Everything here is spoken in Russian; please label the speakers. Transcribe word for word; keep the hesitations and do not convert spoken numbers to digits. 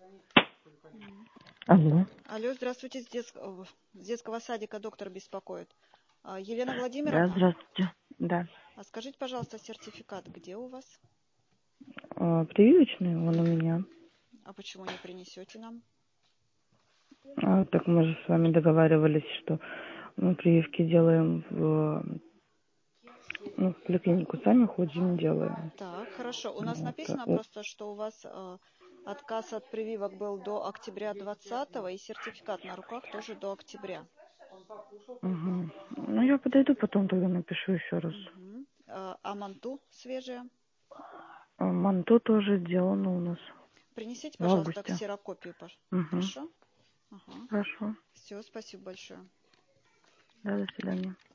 Speaker 1: Алло.
Speaker 2: Алло, здравствуйте, с детского, с детского садика доктор беспокоит. А, Елена
Speaker 1: Да,
Speaker 2: Владимировна,
Speaker 1: здравствуйте. Да.
Speaker 2: а скажите, пожалуйста, сертификат где у вас?
Speaker 1: А, прививочный он у меня.
Speaker 2: А почему не принесете нам?
Speaker 1: А, так мы же с вами договаривались, что мы прививки делаем в, ну, в поликлинику. Сами ходим, делаем.
Speaker 2: Так, хорошо. У нас
Speaker 1: Вот.
Speaker 2: написано
Speaker 1: Э,
Speaker 2: просто, что у вас э, отказ от прививок был до октября двадцатого, и сертификат на руках тоже до октября.
Speaker 1: Угу. Ну, я подойду потом, тогда напишу еще раз.
Speaker 2: Угу. А, а манту свежие?
Speaker 1: А, Манто тоже сделано у нас
Speaker 2: Принесите,
Speaker 1: в
Speaker 2: пожалуйста,
Speaker 1: августе.
Speaker 2: ксерокопию. пож-
Speaker 1: Угу.
Speaker 2: Хорошо? Ага.
Speaker 1: Хорошо.
Speaker 2: Все, спасибо большое.
Speaker 1: Да, до свидания.